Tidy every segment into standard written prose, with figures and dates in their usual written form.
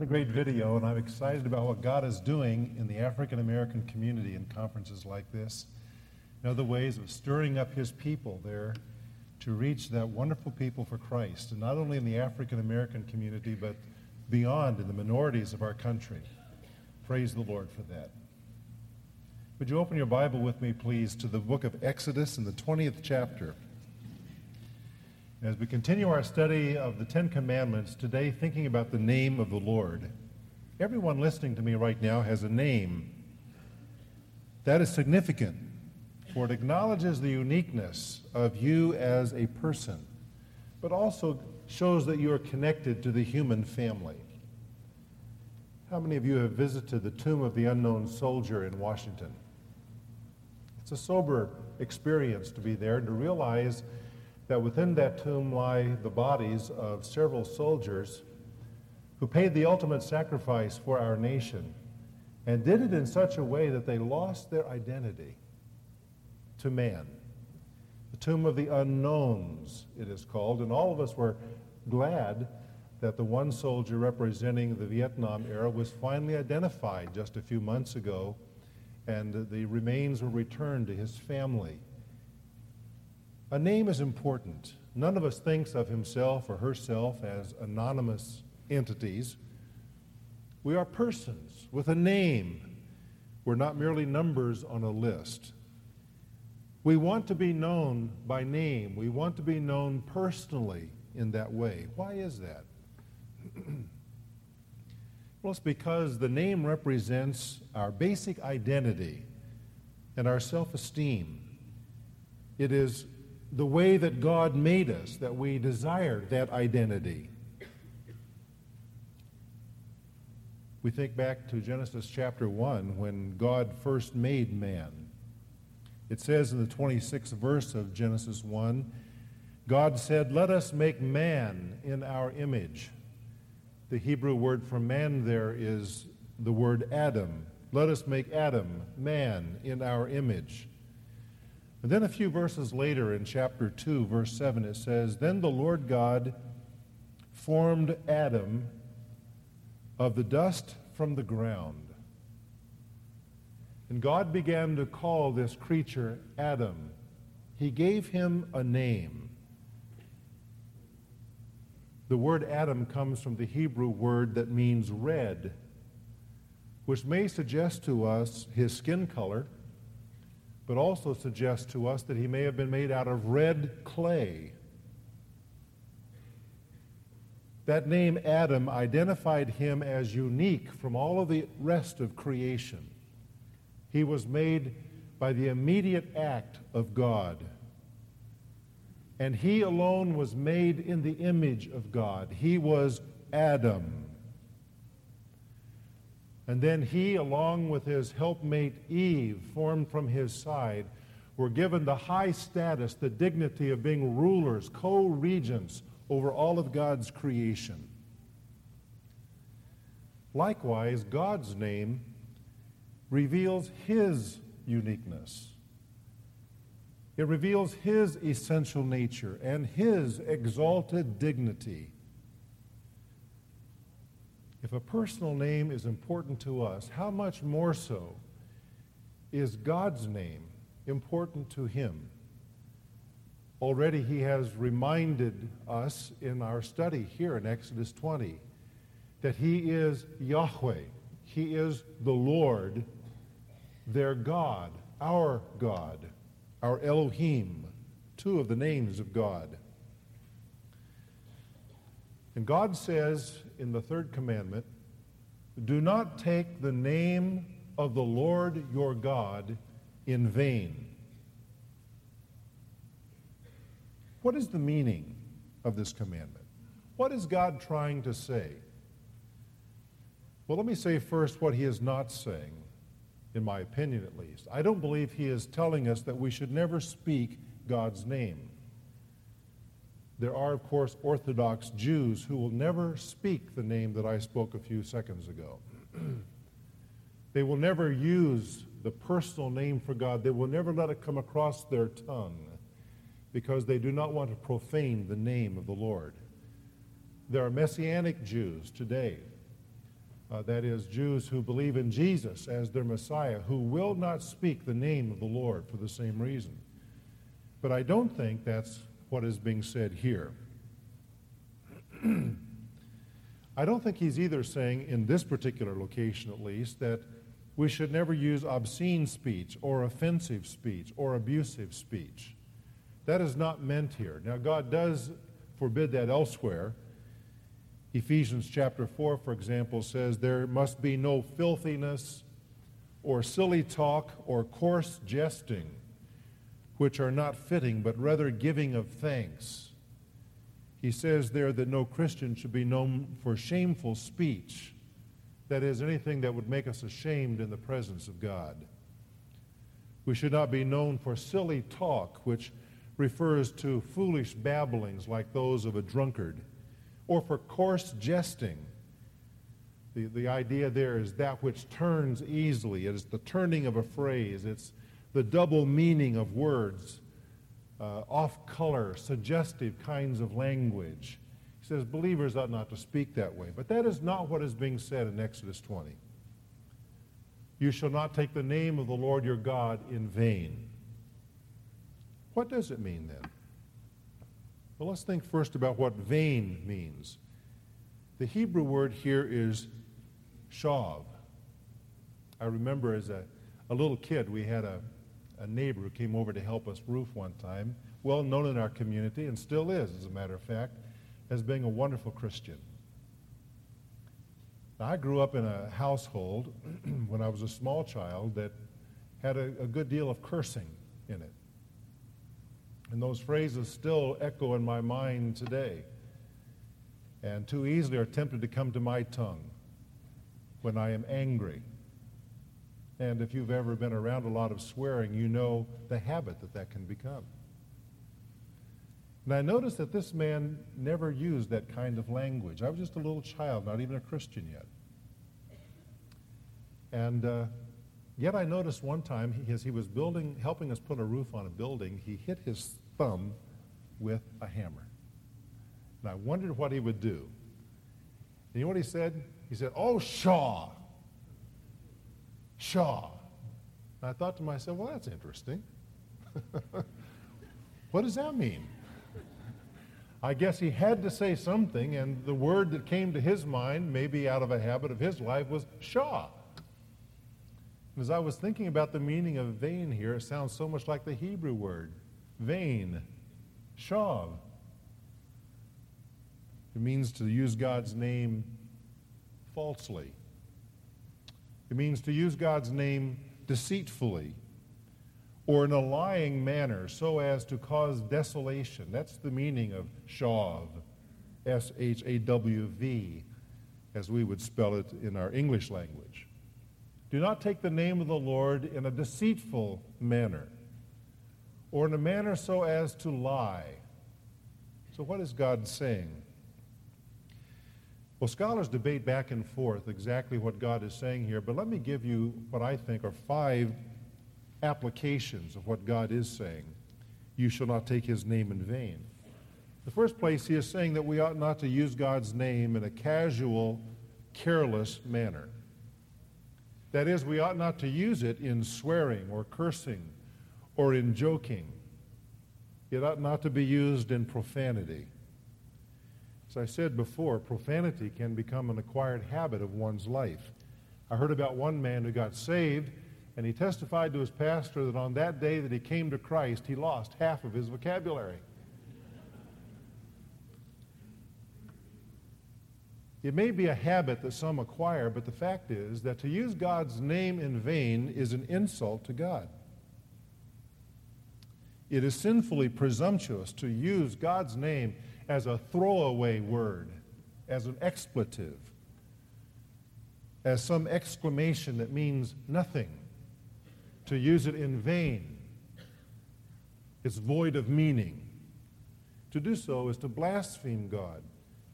It's a great video, and I'm excited about what God is doing in the African American community in conferences like this, and other ways of stirring up His people there to reach that wonderful people for Christ, and not only in the African American community, but beyond in the minorities of our country. Praise the Lord for that. Would you open your Bible with me, please, to the book of Exodus in the 20th chapter. As we continue our study of the Ten Commandments, today thinking about the name of the Lord. Everyone listening to me right now has a name. That is significant, for it acknowledges the uniqueness of you as a person, but also shows that you are connected to the human family. How many of you have visited the tomb of the unknown soldier in Washington? It's a sober experience to be there and to realize that within that tomb lie the bodies of several soldiers who paid the ultimate sacrifice for our nation and did it in such a way that they lost their identity to man. The tomb of the unknowns, it is called, and all of us were glad that the one soldier representing the Vietnam era was finally identified just a few months ago, and the remains were returned to his family. A name is important. None of us thinks of himself or herself as anonymous entities. We are persons with a name. We're not merely numbers on a list. We want to be known by name. We want to be known personally in that way. Why is that? Well, it's because the name represents our basic identity and our self-esteem. It is the way that God made us, that we desire that identity. We think back to Genesis chapter 1 when God first made man. It says in the 26th verse of Genesis 1, God said, "Let us make man in our image." The Hebrew word for man there is the word Adam. Let us make Adam, man, in our image. And then a few verses later in chapter 2, verse 7, it says, "Then the Lord God formed Adam of the dust from the ground. And God began to call this creature Adam. He gave him a name." The word Adam comes from the Hebrew word that means red, which may suggest to us his skin color, but also suggests to us that he may have been made out of red clay. That name Adam identified him as unique from all of the rest of creation. He was made by the immediate act of God. And he alone was made in the image of God. He was Adam. And then he, along with his helpmate Eve, formed from his side, were given the high status, the dignity of being rulers, co-regents over all of God's creation. Likewise, God's name reveals his uniqueness. It reveals his essential nature and his exalted dignity. If a personal name is important to us, how much more so is God's name important to him? Already he has reminded us in our study here in Exodus 20 that he is Yahweh. He is the Lord, their God, our Elohim, two of the names of God. And God says in the third commandment, "Do not take the name of the Lord your God in vain." What is the meaning of this commandment? What is God trying to say? Well, let me say first what he is not saying, in my opinion at least. I don't believe he is telling us that we should never speak God's name. There are, of course, Orthodox Jews who will never speak the name that I spoke a few seconds ago. They will never use the personal name for God. They will never let it come across their tongue because they do not want to profane the name of the Lord. There are Messianic Jews today that is, Jews who believe in Jesus as their Messiah, who will not speak the name of the Lord for the same reason. But I don't think that's what is being said here. I don't think he's either saying, in this particular location at least, that we should never use obscene speech or offensive speech or abusive speech. That is not meant here. Now, God does forbid that elsewhere. Ephesians chapter 4, for example, says there must be no filthiness or silly talk or coarse jesting, which are not fitting, but rather giving of thanks. He says there that no Christian should be known for shameful speech, that is, anything that would make us ashamed in the presence of God. We should not be known for silly talk, which refers to foolish babblings like those of a drunkard, or for coarse jesting. The idea there is that which turns easily. It is the turning of a phrase. It's the double meaning of words, off-color, suggestive kinds of language. He says believers ought not to speak that way. But that is not what is being said in Exodus 20. You shall not take the name of the Lord your God in vain. What does it mean then? Well, let's think first about what vain means. The Hebrew word here is shav. I remember as a little kid, we had a neighbor who came over to help us roof one time, well known in our community, and still is, as a matter of fact, as being a wonderful Christian. Now, I grew up in a household when I was a small child that had a good deal of cursing in it. And those phrases still echo in my mind today, and too easily are tempted to come to my tongue when I am angry. And if you've ever been around a lot of swearing, you know the habit that can become. And I noticed that this man never used that kind of language. I was just a little child, not even a Christian yet. And yet I noticed one time, as he was helping us put a roof on a building, he hit his thumb with a hammer. And I wondered what he would do. And you know what he said? He said, "Oh, Shaw. Shaw." And I thought to myself, well, that's interesting. What does that mean? I guess he had to say something, and the word that came to his mind, maybe out of a habit of his life, was Shaw. As I was thinking about the meaning of vain here, it sounds so much like the Hebrew word, vain, shav. It means to use God's name falsely. It means to use God's name deceitfully or in a lying manner so as to cause desolation. That's the meaning of shav, S-H-A-W-V, as we would spell it in our English language. Do not take the name of the Lord in a deceitful manner or in a manner so as to lie. So what is God saying? Well, scholars debate back and forth exactly what God is saying here, but let me give you what I think are 5 applications of what God is saying. You shall not take his name in vain. The first place, he is saying that we ought not to use God's name in a casual, careless manner. That is, we ought not to use it in swearing or cursing or in joking. It ought not to be used in profanity. As I said before, profanity can become an acquired habit of one's life. I heard about one man who got saved, and he testified to his pastor that on that day that he came to Christ, he lost half of his vocabulary. It may be a habit that some acquire, but the fact is that to use God's name in vain is an insult to God. It is sinfully presumptuous to use God's name as a throwaway word, as an expletive, as some exclamation that means nothing. To use it in vain, it's void of meaning. To do so is to blaspheme God.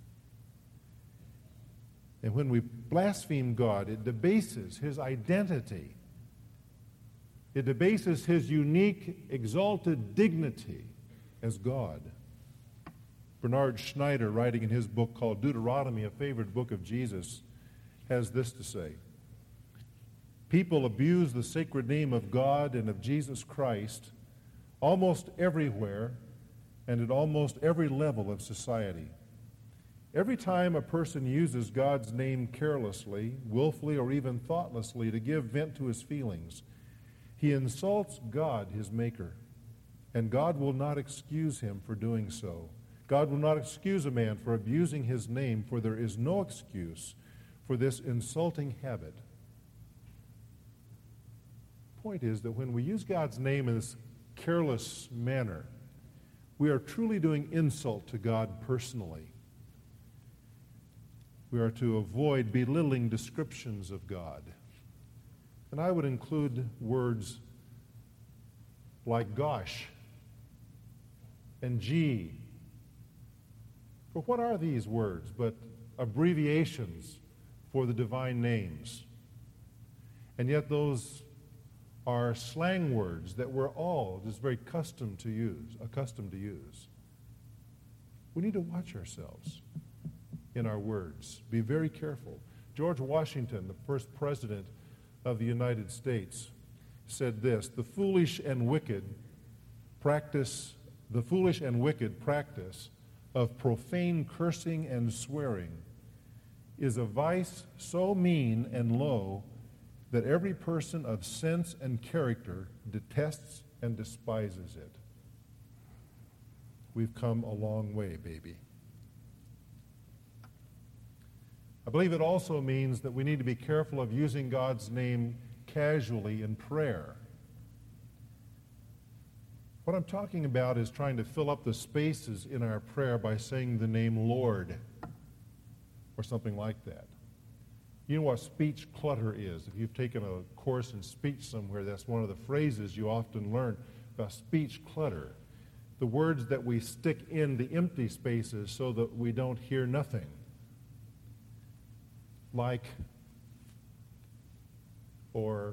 And when we blaspheme God, it debases his identity. It debases his unique, exalted dignity as God. Bernard Schneider, writing in his book called Deuteronomy, a favorite book of Jesus, has this to say: people abuse the sacred name of God and of Jesus Christ almost everywhere and at almost every level of society. Every time a person uses God's name carelessly, willfully, or even thoughtlessly to give vent to his feelings, he insults God, his Maker, and God will not excuse him for doing so. God will not excuse a man for abusing his name, for there is no excuse for this insulting habit. The point is that when we use God's name in this careless manner, we are truly doing insult to God personally. We are to avoid belittling descriptions of God. And I would include words like gosh and gee. For what are these words but abbreviations for the divine names? And yet those are slang words that we're all just very accustomed to use. We need to watch ourselves in our words. Be very careful. George Washington, the first president of the United States, said this: the foolish and wicked practice of profane cursing and swearing is a vice so mean and low that every person of sense and character detests and despises it. We've come a long way, baby. I believe it also means that we need to be careful of using God's name casually in prayer. What I'm talking about is trying to fill up the spaces in our prayer by saying the name Lord or something like that. You know what speech clutter is. If you've taken a course in speech somewhere, that's one of the phrases you often learn about speech clutter. The words that we stick in the empty spaces so that we don't hear nothing. Like, or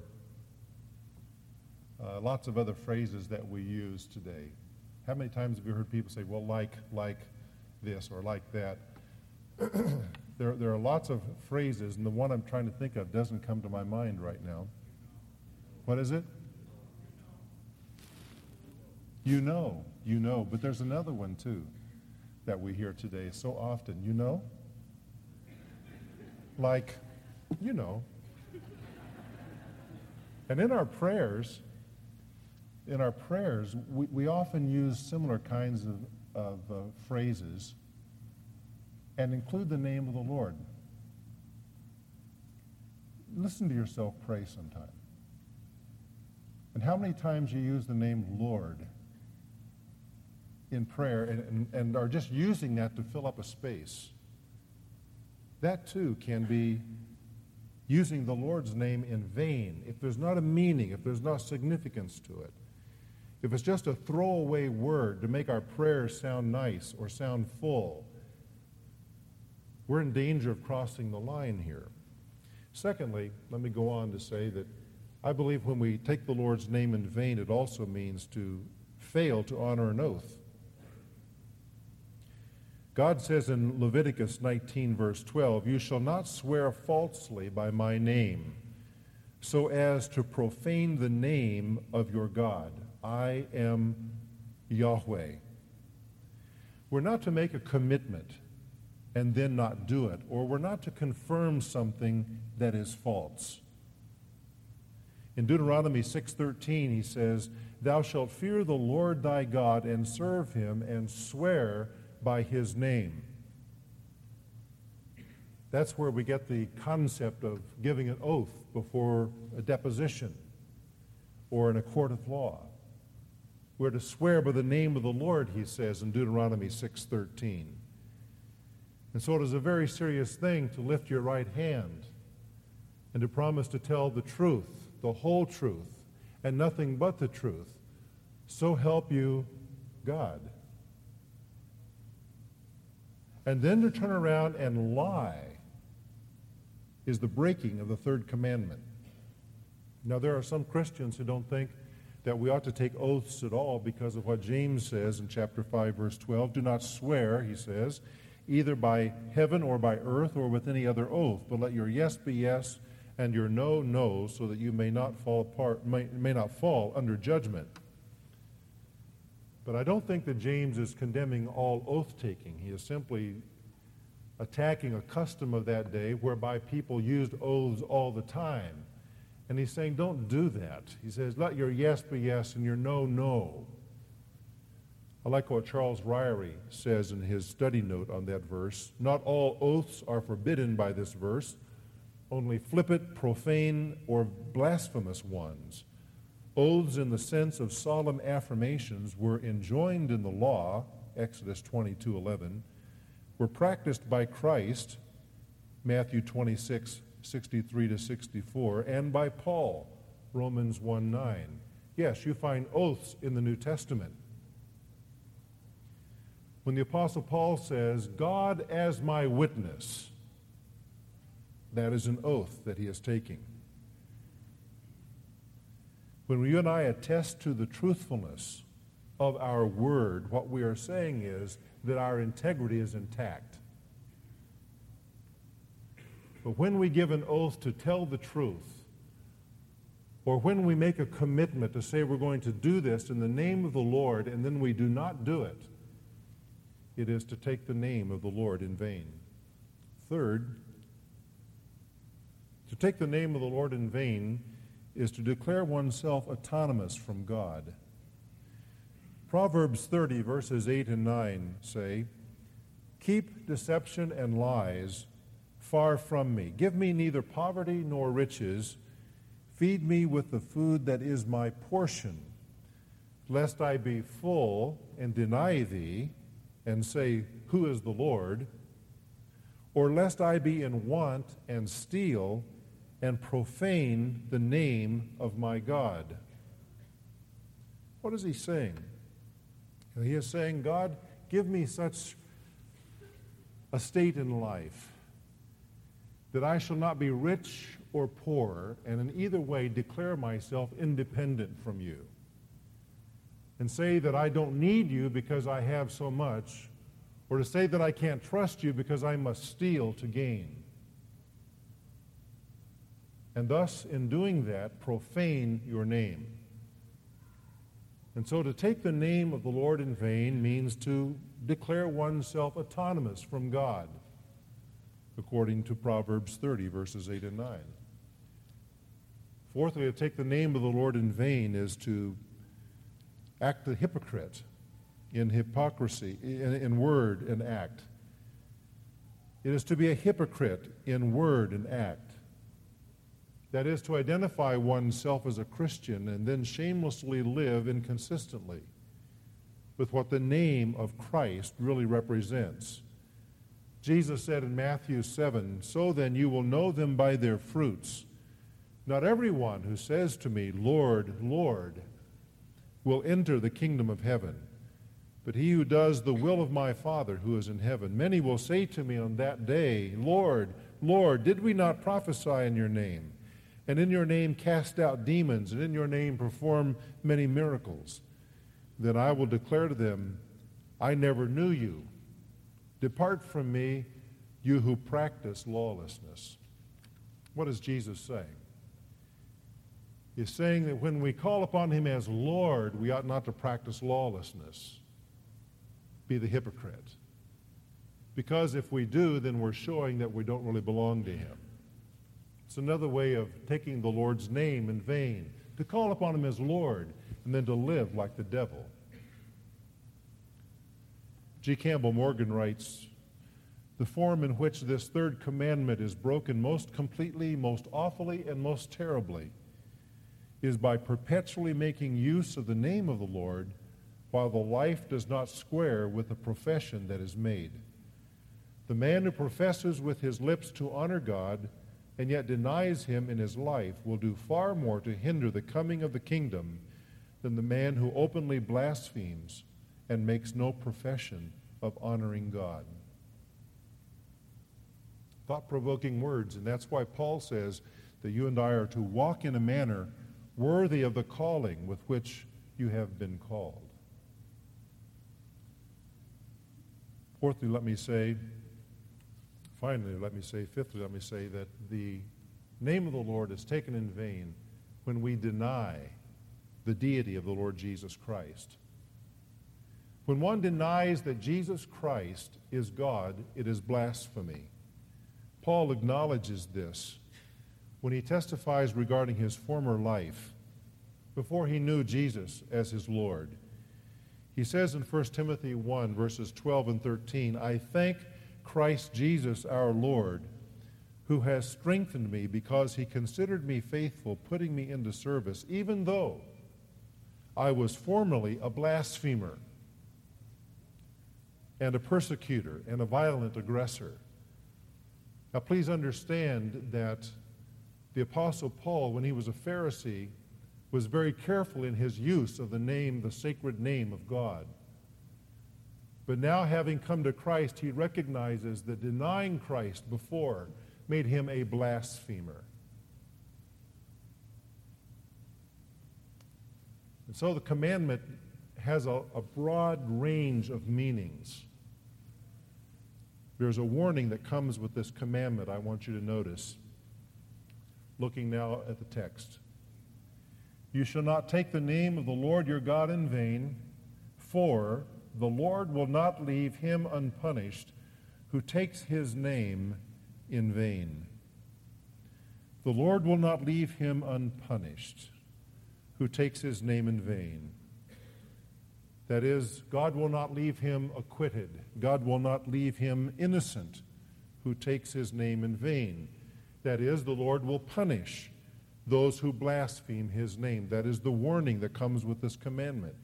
lots of other phrases that we use today. How many times have you heard people say, well, like this or like that? There are lots of phrases, and the one I'm trying to think of doesn't come to my mind right now. What is it? You know, but there's another one too that we hear today so often. You know? Like, you know. And in our prayers, we often use similar kinds of phrases and include the name of the Lord. Listen to yourself pray sometime. And how many times you use the name Lord in prayer and are just using that to fill up a space. That too can be using the Lord's name in vain. If there's not a meaning, if there's not significance to it, if it's just a throwaway word to make our prayers sound nice or sound full, we're in danger of crossing the line here. Secondly, let me go on to say that I believe when we take the Lord's name in vain, it also means to fail to honor an oath. God says in Leviticus 19, verse 12, "You shall not swear falsely by my name, so as to profane the name of your God. I am Yahweh." We're not to make a commitment and then not do it, or we're not to confirm something that is false. In Deuteronomy 6:13, he says, "Thou shalt fear the Lord thy God and serve him and swear by his name." That's where we get the concept of giving an oath before a deposition or in a court of law. We're to swear by the name of the Lord, he says in Deuteronomy 6:13. And so it is a very serious thing to lift your right hand and to promise to tell the truth, the whole truth, and nothing but the truth. So help you God. And then to turn around and lie is the breaking of the third commandment. Now, there are some Christians who don't think that we ought to take oaths at all because of what James says in chapter 5, verse 12. "Do not swear," he says, either by heaven or by earth or with any other oath, but let your yes be yes and your no, no, so that you may not fall under judgment. But I don't think that James is condemning all oath-taking. He is simply attacking a custom of that day whereby people used oaths all the time. And he's saying, don't do that. He says, let your yes be yes and your no, no. I like what Charles Ryrie says in his study note on that verse. Not all oaths are forbidden by this verse, only flippant, profane, or blasphemous ones. Oaths in the sense of solemn affirmations were enjoined in the law, Exodus 22:11, were practiced by Christ, Matthew 26:63-64, and by Paul, Romans 1:9. Yes, you find oaths in the New Testament. When the Apostle Paul says, God as my witness, that is an oath that he is taking. When you and I attest to the truthfulness of our word, what we are saying is that our integrity is intact. But when we give an oath to tell the truth, or when we make a commitment to say we're going to do this in the name of the Lord and then we do not do it, it is to take the name of the Lord in vain. Third, to take the name of the Lord in vain is to declare oneself autonomous from God. Proverbs 30, verses 8 and 9 say, keep deception and lies far from me. Give me neither poverty nor riches. Feed me with the food that is my portion, lest I be full and deny thee and say, who is the Lord? Or lest I be in want and steal and profane the name of my God. What is he saying? He is saying, God, give me such a state in life that I shall not be rich or poor, and in either way declare myself independent from you, and say that I don't need you because I have so much, or to say that I can't trust you because I must steal to gain. And thus, in doing that, profane your name. And so to take the name of the Lord in vain means to declare oneself autonomous from God, according to Proverbs 30, verses 8 and 9. Fourthly, to take the name of the Lord in vain is to act a hypocrite in hypocrisy, in word and act. It is to be a hypocrite in word and act. That is, to identify oneself as a Christian and then shamelessly live inconsistently with what the name of Christ really represents. Jesus said in Matthew 7, so then you will know them by their fruits. Not everyone who says to me, Lord, Lord, will enter the kingdom of heaven, but he who does the will of my Father who is in heaven. Many will say to me on that day, Lord, Lord, did we not prophesy in your name, and in your name cast out demons, and in your name perform many miracles? Then I will declare to them, I never knew you. Depart from me, you who practice lawlessness. What is Jesus saying? He's saying that when we call upon him as Lord, we ought not to practice lawlessness, be the hypocrite. Because if we do, then we're showing that we don't really belong to him. It's another way of taking the Lord's name in vain, to call upon him as Lord and then to live like the devil. G. Campbell Morgan writes, the form in which this third commandment is broken most completely, most awfully, and most terribly is by perpetually making use of the name of the Lord while the life does not square with the profession that is made. The man who professes with his lips to honor God and yet denies him in his life will do far more to hinder the coming of the kingdom than the man who openly blasphemes and makes no profession of honoring God. Thought-provoking words, and that's why Paul says that you and I are to walk in a manner worthy of the calling with which you have been called. Fourthly, let me say, finally, fifthly, let me say that the name of the Lord is taken in vain when we deny the deity of the Lord Jesus Christ. When one denies that Jesus Christ is God, it is blasphemy. Paul acknowledges this when he testifies regarding his former life before he knew Jesus as his Lord. He says in 1 Timothy 1, verses 12 and 13, I thank Christ Jesus our Lord, who has strengthened me because he considered me faithful, putting me into service, even though I was formerly a blasphemer and a persecutor and a violent aggressor. Now please understand that the Apostle Paul, when he was a Pharisee, was very careful in his use of the name, the sacred name of God. But now, having come to Christ, he recognizes that denying Christ before made him a blasphemer. And so the commandment has a broad range of meanings. There's a warning that comes with this commandment I want you to notice. Looking now at the text. You shall not take the name of the Lord your God in vain, for the Lord will not leave him unpunished who takes his name in vain. The Lord will not leave him unpunished who takes his name in vain. That is, God will not leave him acquitted. God will not leave him innocent who takes his name in vain. That is, the Lord will punish those who blaspheme his name. That is the warning that comes with this commandment.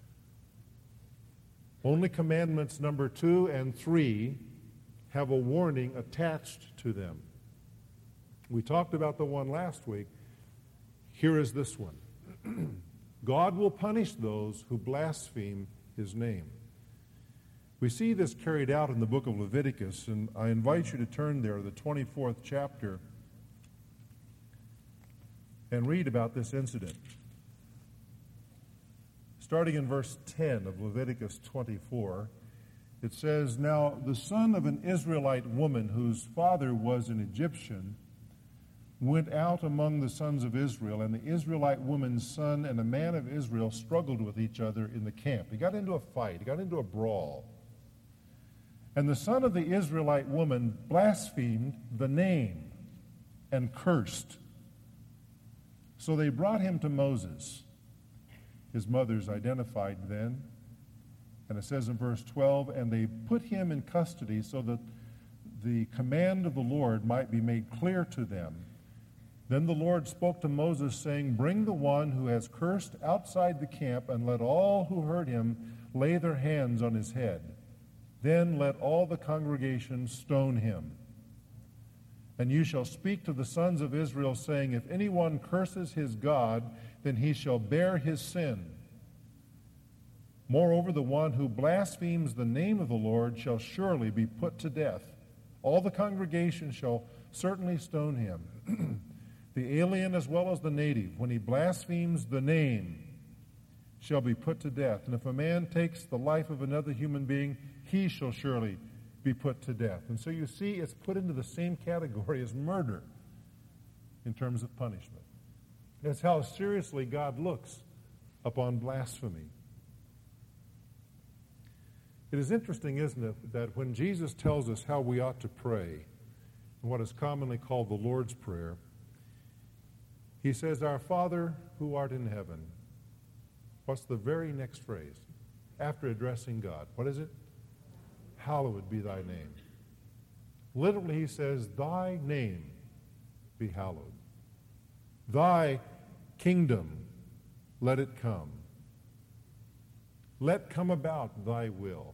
Only commandments number 2 and 3 have a warning attached to them. We talked about the one last week. Here is this one. God will punish those who blaspheme his name. We see this carried out in the book of Leviticus, and I invite you to turn there, the 24th chapter, and read about this incident. Starting in verse 10 of Leviticus 24, it says, Now the son of an Israelite woman whose father was an Egyptian went out among the sons of Israel, and the Israelite woman's son and a man of Israel struggled with each other in the camp. He got into a fight. He got into a brawl. And the son of the Israelite woman blasphemed the name and cursed. So they brought him to Moses. His mother's identified then. And it says in verse 12, And they put him in custody so that the command of the Lord might be made clear to them. Then the Lord spoke to Moses, saying, Bring the one who has cursed outside the camp, and let all who heard him lay their hands on his head. Then let all the congregation stone him. And you shall speak to the sons of Israel, saying, If anyone curses his God, then he shall bear his sin. Moreover, the one who blasphemes the name of the Lord shall surely be put to death. All the congregation shall certainly stone him, the alien as well as the native. When he blasphemes the name, shall be put to death. And if a man takes the life of another human being, he shall surely be put to death. And so you see, it's put into the same category as murder in terms of punishment. That's how seriously God looks upon blasphemy. It is interesting, isn't it, that when Jesus tells us how we ought to pray, in what is commonly called the Lord's Prayer, he says, Our Father who art in heaven. What's the very next phrase? After addressing God. What is it? Hallowed be thy name. Literally, he says, Thy name be hallowed. Thy kingdom, let it come. Let come about thy will.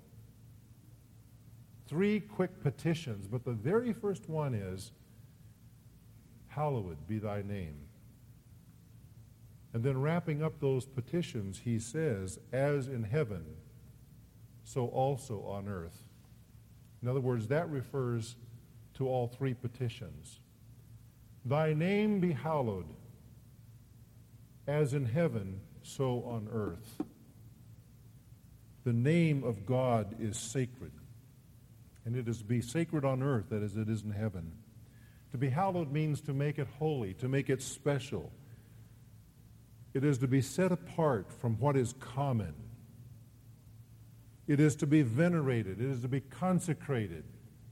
3 quick petitions, but the very first one is, Hallowed be thy name. And then wrapping up those petitions, he says, As in heaven, so also on earth. In other words, that refers to all 3 petitions. Thy name be hallowed, as in heaven, so on earth. The name of God is sacred. And it is to be sacred on earth as it is in heaven. To be hallowed means to make it holy, to make it special. It is to be set apart from what is common. It is to be venerated. It is to be consecrated.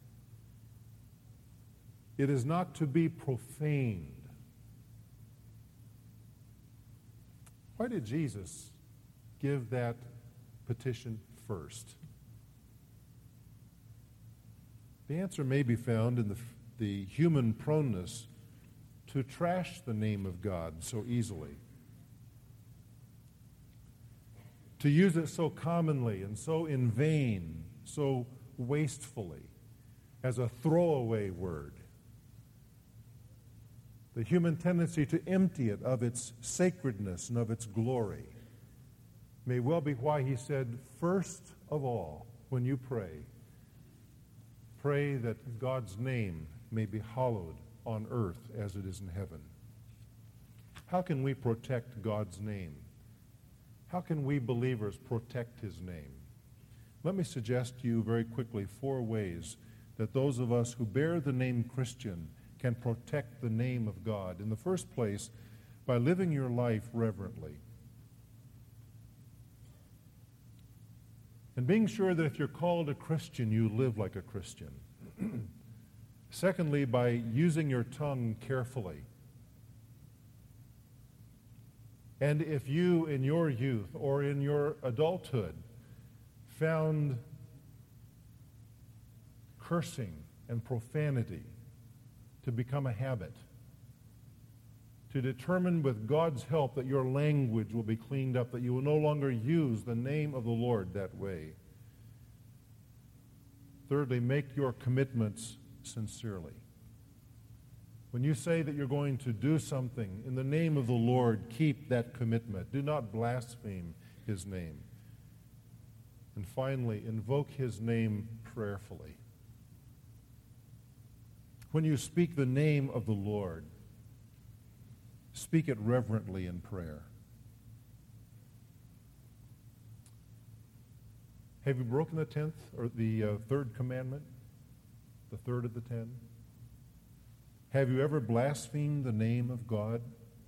It is not to be profaned. Why did Jesus give that petition first? The answer may be found in the human proneness to trash the name of God so easily, to use it so commonly and so in vain, so wastefully, as a throwaway word. The human tendency to empty it of its sacredness and of its glory may well be why he said, first of all, when you pray, pray that God's name may be hallowed on earth as it is in heaven. How can we protect God's name? How can we believers protect his name? Let me suggest to you very quickly 4 ways that those of us who bear the name Christian can protect the name of God. In the first place, by living your life reverently. And being sure that if you're called a Christian, you live like a Christian. Secondly, by using your tongue carefully. And if you, in your youth or in your adulthood, found cursing and profanity to become a habit, to determine with God's help that your language will be cleaned up, that you will no longer use the name of the Lord that way. Thirdly, make your commitments sincerely. When you say that you're going to do something in the name of the Lord, keep that commitment. Do not blaspheme his name. And finally, invoke his name prayerfully. When you speak the name of the Lord, speak it reverently in prayer. Have you broken the 10th or the 3rd commandment? The 3rd of the 10? Have you ever blasphemed the name of God?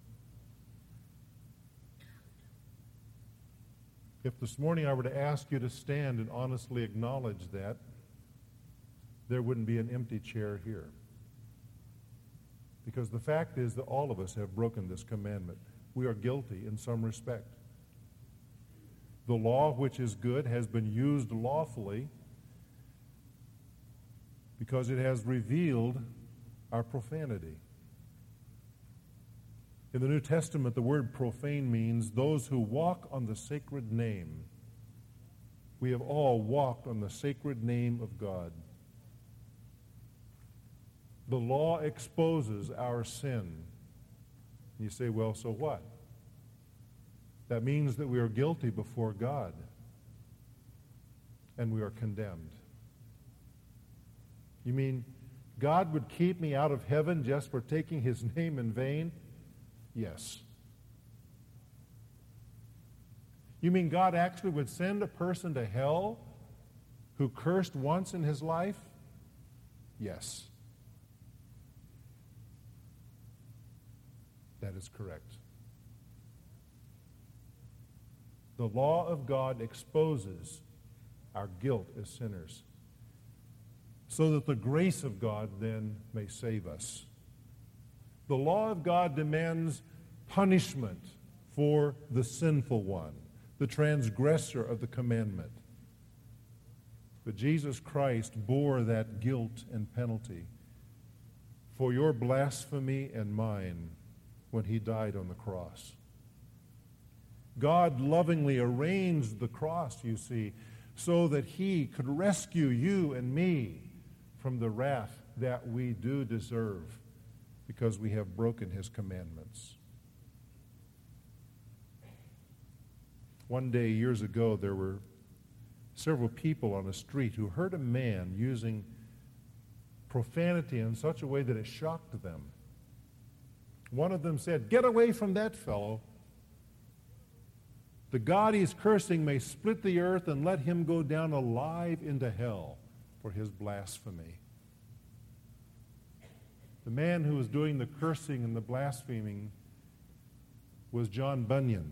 If this morning I were to ask you to stand and honestly acknowledge that, there wouldn't be an empty chair here. Because the fact is that all of us have broken this commandment. We are guilty in some respect. The law, which is good, has been used lawfully because it has revealed our profanity. In the New Testament, the word profane means those who walk on the sacred name. We have all walked on the sacred name of God. The law exposes our sin. You say, well, so what? That means that we are guilty before God and we are condemned. You mean God would keep me out of heaven just for taking his name in vain? Yes. You mean God actually would send a person to hell who cursed once in his life? Yes. That is correct. The law of God exposes our guilt as sinners so that the grace of God then may save us. The law of God demands punishment for the sinful one, the transgressor of the commandment. But Jesus Christ bore that guilt and penalty for your blasphemy and mine when he died on the cross. God lovingly arranged the cross, you see, so that he could rescue you and me from the wrath that we do deserve because we have broken his commandments. One day, years ago, there were several people on a street who heard a man using profanity in such a way that it shocked them. One of them said, "Get away from that fellow. The God he's cursing may split the earth and let him go down alive into hell." for his blasphemy. The man who was doing the cursing and the blaspheming was John Bunyan,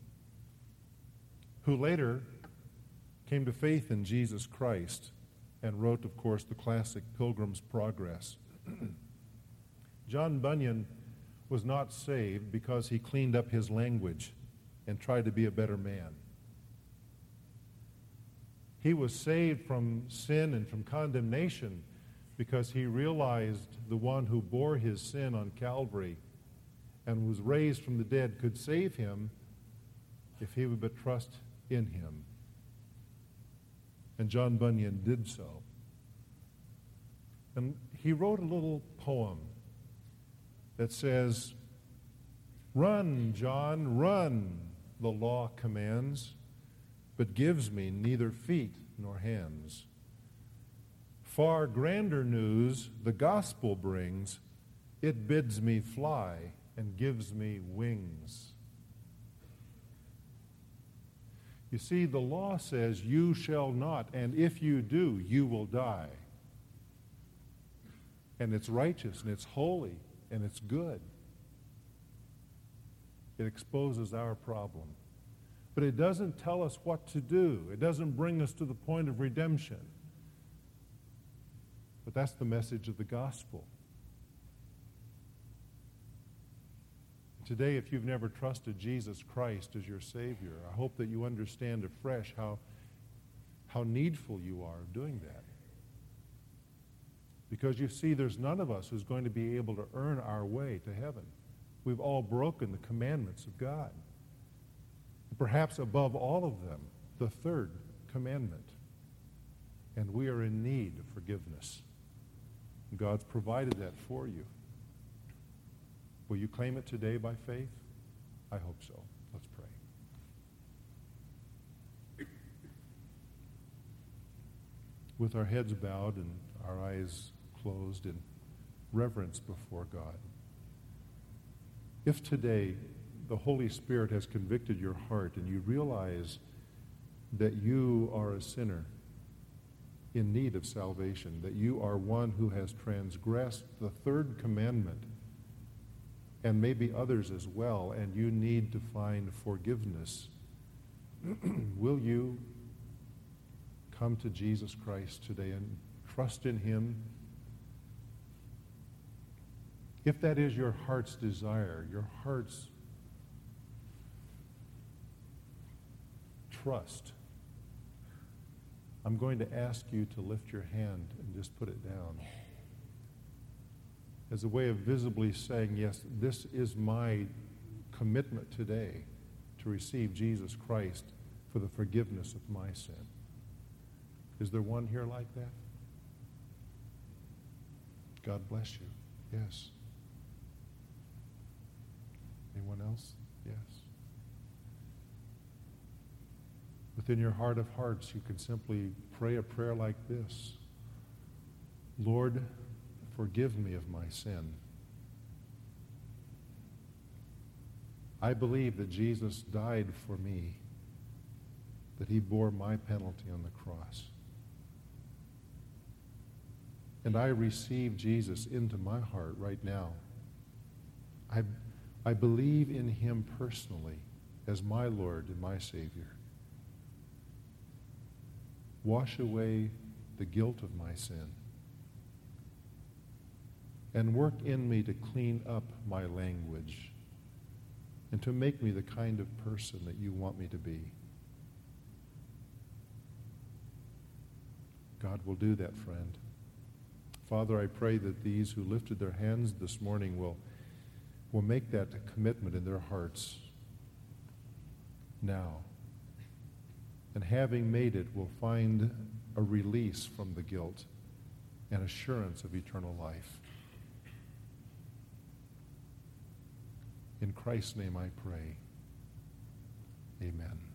who later came to faith in Jesus Christ and wrote, of course, the classic Pilgrim's Progress. John Bunyan was not saved because he cleaned up his language and tried to be a better man. He was saved from sin and from condemnation because he realized the one who bore his sin on Calvary and was raised from the dead could save him if he would but trust in him. And John Bunyan did so. And he wrote a little poem that says, "Run, John, run, the law commands, but gives me neither feet nor hands. Far grander news the gospel brings, it bids me fly and gives me wings." You see, the law says you shall not, and if you do, you will die. And it's righteous, and it's holy, and it's good. It exposes our problem. But it doesn't tell us what to do. It doesn't bring us to the point of redemption. But that's the message of the gospel. Today, if you've never trusted Jesus Christ as your Savior, I hope that you understand afresh how needful you are of doing that. Because you see, there's none of us who's going to be able to earn our way to heaven. We've all broken the commandments of God. Perhaps above all of them, the third commandment. And we are in need of forgiveness. God's provided that for you. Will you claim it today by faith? I hope so. Let's pray. With our heads bowed and our eyes closed in reverence before God. If today the Holy Spirit has convicted your heart and you realize that you are a sinner in need of salvation, that you are one who has transgressed the third commandment, and maybe others as well, and you need to find forgiveness, will you come to Jesus Christ today and trust in him? If that is your heart's desire, your heart's trust, I'm going to ask you to lift your hand and just put it down as a way of visibly saying, yes, this is my commitment today to receive Jesus Christ for the forgiveness of my sin. Is there one here like that? God bless you. Yes. Anyone else? Yes. Within your heart of hearts, you can simply pray a prayer like this. Lord, forgive me of my sin. I believe that Jesus died for me, that he bore my penalty on the cross. And I receive Jesus into my heart right now. I believe in him personally as my Lord and my Savior. Wash away the guilt of my sin and work in me to clean up my language and to make me the kind of person that you want me to be. God will do that, friend. Father, I pray that these who lifted their hands this morning will make that a commitment in their hearts now. And having made it, will find a release from the guilt and assurance of eternal life. In Christ's name I pray. Amen.